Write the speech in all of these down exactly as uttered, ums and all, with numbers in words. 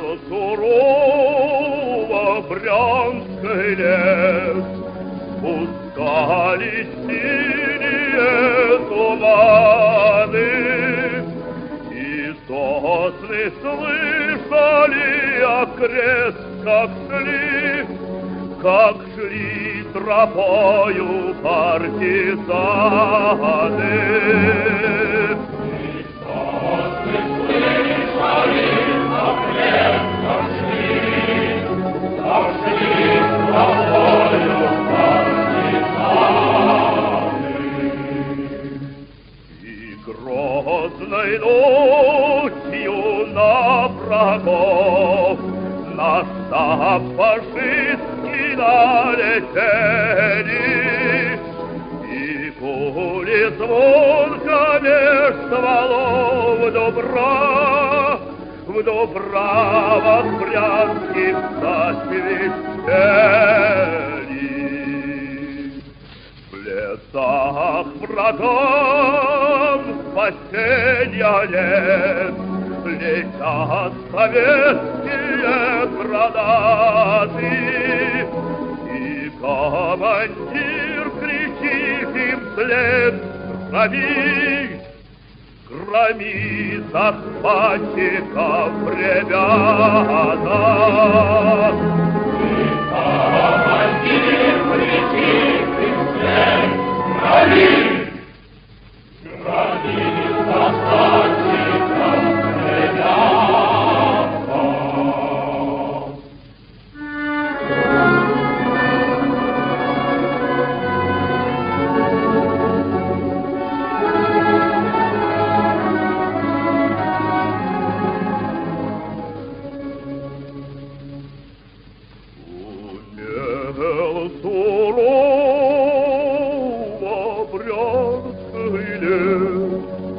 сурово брянский лес спускались синие туманы, и сосны слышали окрест, как шли, как шли тропою партизаны. Грозной ночью на врагов на штаб фашистский налетели, и пули звонко меж стволов добра в дубравах брянских засвистели. В лесах врагам спасенья нет, летят советские гранаты, и командир кричит им вслед: громи, громи захватчиков, ребята. И командир кричит им вслед: громи, громи захватчиков, ребята. Сурово брянский лес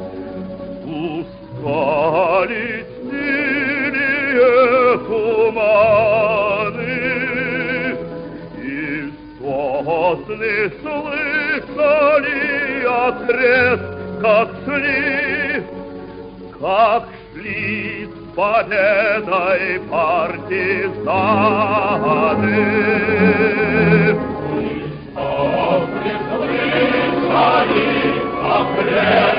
спускались синие туманы, и сосны слышали окрест, как шли, как шли с победой партизаны. Сосны слышали окрест,